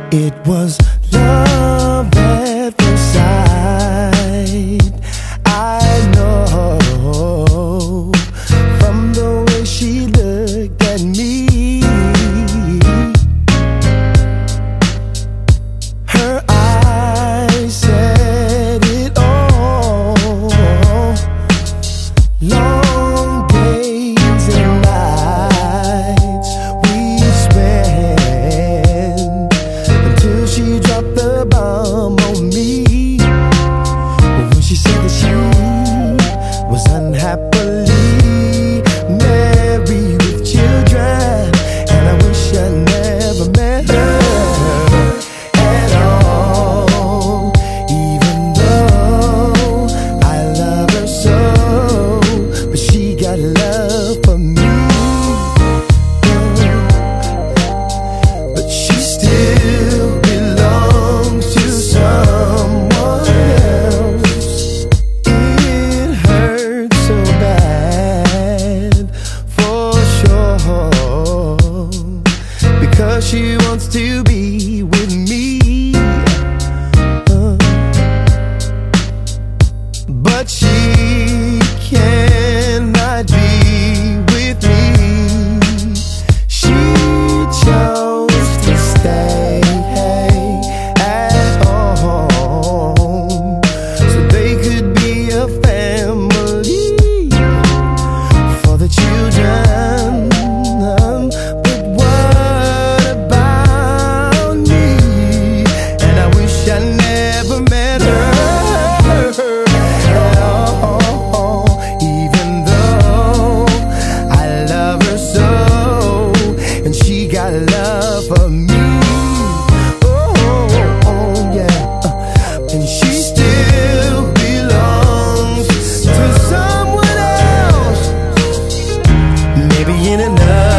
It was love at first sight. I know from the way she looked at me. Her eyes said it all. Long days and nights we spent until she dropped the bomb on me. When she said that she was unhappily married with children, and I wish I never met her at all. Even though I love her so, but she got love for me. But she still belongs to someone else. It hurts so bad, for sure, because she wants to be with me. But she cannot be with me. She chose to stay at home so they could be a family for the children. But what about me? And I wish I never met her at all. Even though I love her so, and she got love for me. Oh, yeah. And she still belongs to someone else. Maybe in another